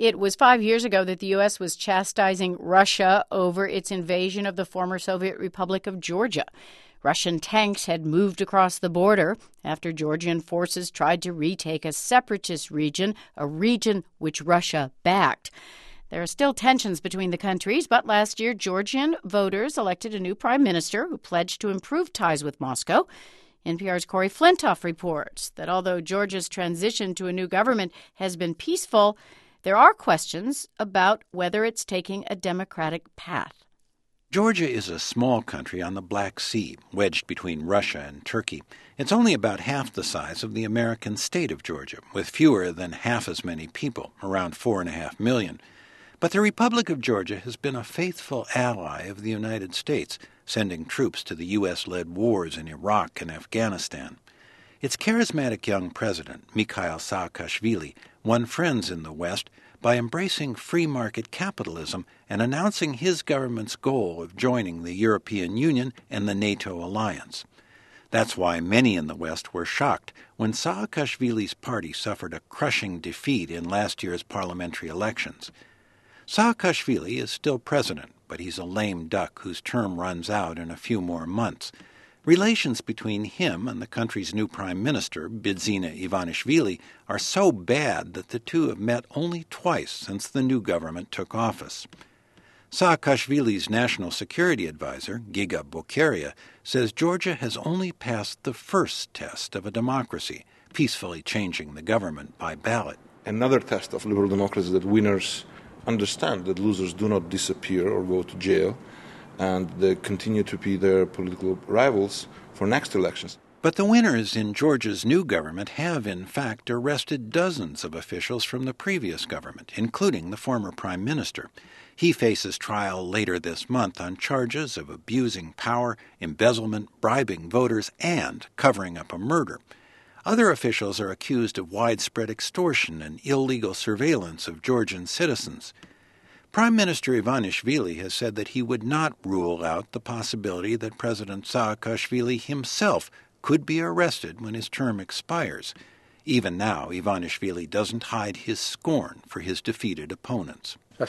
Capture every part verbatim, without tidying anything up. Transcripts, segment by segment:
It was five years ago that the U S was chastising Russia over its invasion of the former Soviet Republic of Georgia. Russian tanks had moved across the border after Georgian forces tried to retake a separatist region, a region which Russia backed. There are still tensions between the countries, but last year Georgian voters elected a new prime minister who pledged to improve ties with Moscow. N P R's Corey Flintoff reports that although Georgia's transition to a new government has been peaceful, there are questions about whether it's taking a democratic path. Georgia is a small country on the Black Sea, wedged between Russia and Turkey. It's only about half the size of the American state of Georgia, with fewer than half as many people, around four and a half million. But the Republic of Georgia has been a faithful ally of the United States, sending troops to the U S-led wars in Iraq and Afghanistan. Its charismatic young president, Mikhail Saakashvili, won friends in the West by embracing free market capitalism and announcing his government's goal of joining the European Union and the NATO alliance. That's why many in the West were shocked when Saakashvili's party suffered a crushing defeat in last year's parliamentary elections. Saakashvili is still president, but he's a lame duck whose term runs out in a few more months. Relations between him and the country's new prime minister, Bidzina Ivanishvili, are so bad that the two have met only twice since the new government took office. Saakashvili's national security advisor, Giga Bokeria, says Georgia has only passed the first test of a democracy, peacefully changing the government by ballot. Another test of liberal democracy is that winners understand that losers do not disappear or go to jail, and they continue to be their political rivals for next elections. But the winners in Georgia's new government have, in fact, arrested dozens of officials from the previous government, including the former prime minister. He faces trial later this month on charges of abusing power, embezzlement, bribing voters, and covering up a murder. Other officials are accused of widespread extortion and illegal surveillance of Georgian citizens. Prime Minister Ivanishvili has said that he would not rule out the possibility that President Saakashvili himself could be arrested when his term expires. Even now, Ivanishvili doesn't hide his scorn for his defeated opponents. They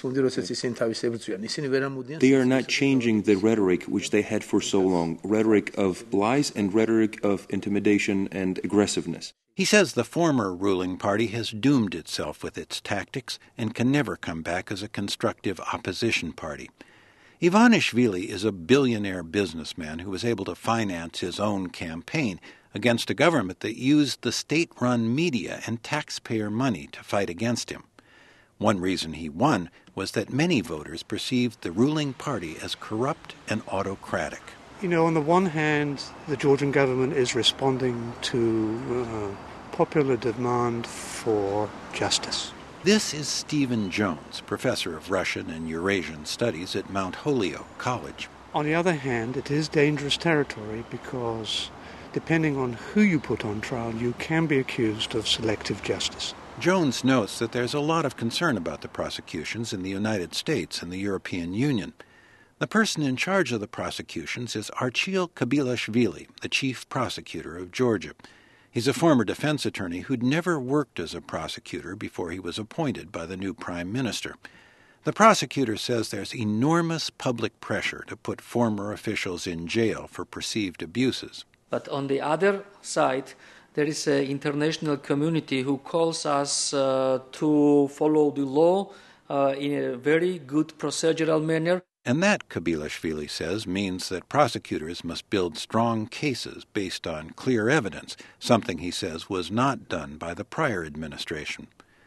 are not changing the rhetoric which they had for so long, rhetoric of lies and rhetoric of intimidation and aggressiveness. He says the former ruling party has doomed itself with its tactics and can never come back as a constructive opposition party. Ivanishvili is a billionaire businessman who was able to finance his own campaign against a government that used the state-run media and taxpayer money to fight against him. One reason he won was that many voters perceived the ruling party as corrupt and autocratic. You know, on the one hand, the Georgian government is responding to uh, popular demand for justice. This is Stephen Jones, professor of Russian and Eurasian studies at Mount Holyoke College. On the other hand, it is dangerous territory because, depending on who you put on trial, you can be accused of selective justice. Jones notes that there's a lot of concern about the prosecutions in the United States and the European Union. The person in charge of the prosecutions is Archil Kabilashvili, the chief prosecutor of Georgia. He's a former defense attorney who'd never worked as a prosecutor before he was appointed by the new prime minister. The prosecutor says there's enormous public pressure to put former officials in jail for perceived abuses. But on the other side, there is an international community who calls us uh, to follow the law uh, in a very good procedural manner. And that, Kabilashvili says, means that prosecutors must build strong cases based on clear evidence, something he says was not done by the prior administration.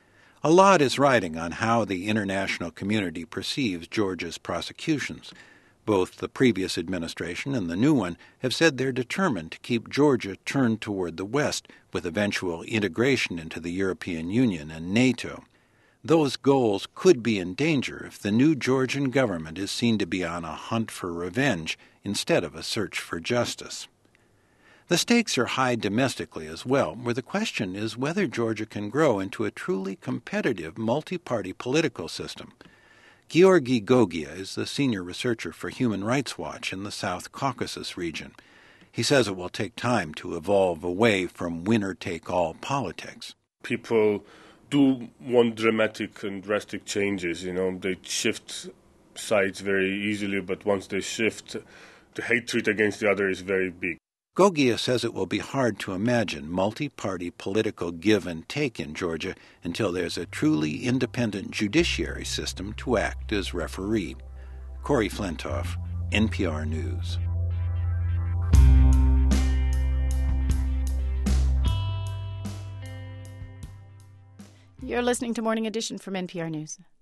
A lot is riding on how the international community perceives Georgia's prosecutions. Both the previous administration and the new one have said they're determined to keep Georgia turned toward the West, with eventual integration into the European Union and NATO. Those goals could be in danger if the new Georgian government is seen to be on a hunt for revenge instead of a search for justice. The stakes are high domestically as well, where the question is whether Georgia can grow into a truly competitive multi-party political system. Georgi Gogia is the senior researcher for Human Rights Watch in the South Caucasus region. He says it will take time to evolve away from winner-take-all politics. People do want dramatic and drastic changes. You know, they shift sides very easily, but once they shift, the hatred against the other is very big. Gogia says it will be hard to imagine multi-party political give and take in Georgia until there's a truly independent judiciary system to act as referee. Corey Flintoff, N P R News. You're listening to Morning Edition from N P R News.